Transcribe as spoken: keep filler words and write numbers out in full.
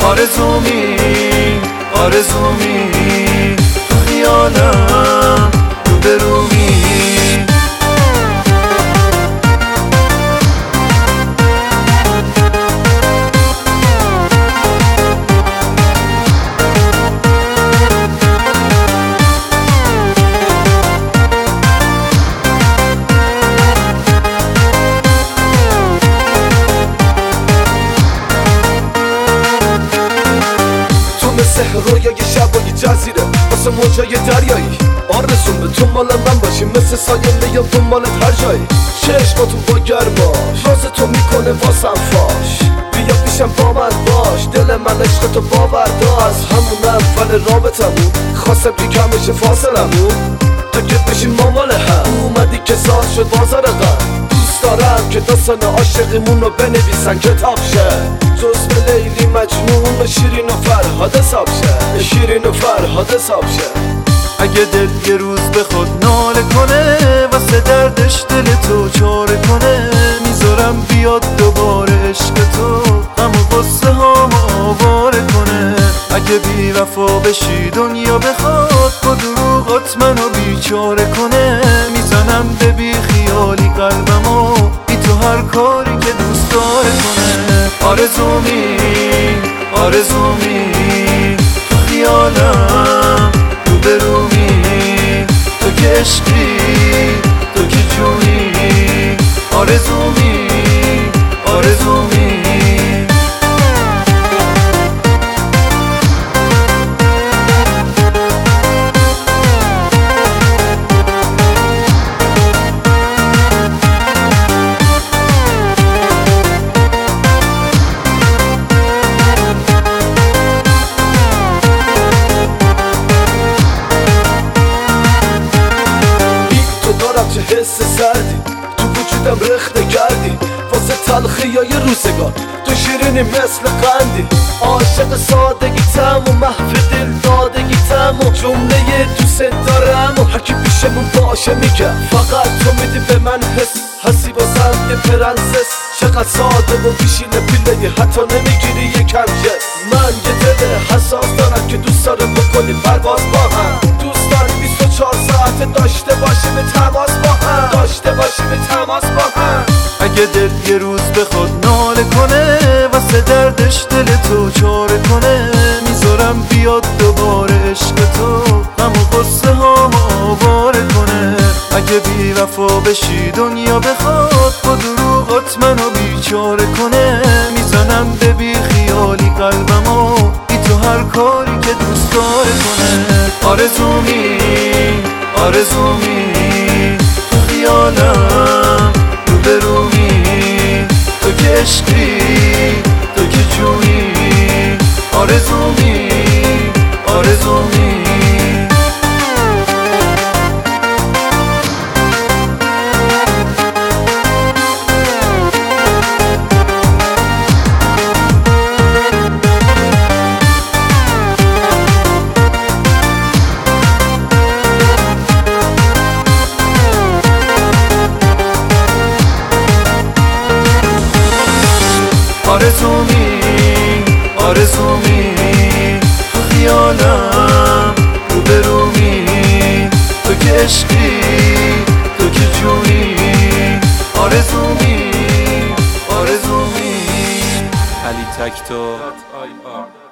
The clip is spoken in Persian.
آرزومی آرزومی تو خیالم روبرومی. مثل رویای شبای جزیره واسه موجای دریایی، آرزون به تو مال من باشی مثل سایه یا تو مالت هر جایی. چشماتون با گرماش راز تو میکنه واسم فاش، بیا پیشم با من باش، دل من عشق تو باور داشت. از همون اول رابطمون خواستم که کم بشه فاصلمون، تا که بشیم مامال هم اومدی که ساز شد بازار غم. دوست دارم که داستان عاشقیمون رو بنویسن کتاب شه، جزو لیلی مجنون و شیرین و فرهاد حساب شه، شیرین و فرهاد حساب شه. اگه دل یه روز به خود ناله کنه واسه دردش دل تو چاره کنه، میذارم بیاد دوباره عشق تو غم و غصه هامو آواره کنه. اگه بی وفا بشی دنیا بخواد با دروغات منو بیچاره کنه، میزنم به بی خیالی قلبمو بی تو هر کاری که دوست داره کنه. آرزومی آرزومی تو خیالم روبرومی، تو که عشقی تو که جونی. آرزومی آرزومی چه حس سردی تو وجودم رخته کردی، واسه تلخی های روزگار تو شیرینی مثل قندی. عاشق سادگیتم و محو دل دادگیتم و جمله دوست دارم و هرکی پیشمون باشه میگم فقط تو میدی به من حس، هستی بازم یه پرنسس. چقدر ساده و پیشین پیله حتی نمیگیری یکم جس. من یه دل حساس دارم که دوست دارم بکنی پرواز با هم، دوست دارم بیست و چهار ساعت داشته باشیم تماس با هم، داشته باشیم تماس با هم. اگه دل یه روز به خود ناله کنه واسه دردش دل تو چاره کنه، میذارم بیاد دوباره عشق تو غم و غصه هامو آواره کنه. اگه بی وفا بشی دنیا بخواد با دروغات منو بیچاره کنه، میزنم به بی خیالی قلبمو بی تو هر کاری که دوست داره کنه. آرزومی آرزومی تو خیالم روبرومی، تو که عشقی تو که جونی. آرزومی آرزومی آرزومی آرزومی تو خیالم روبرومی، تو که عشقی تو که جونی. آرزومی آرزومی علی تکتو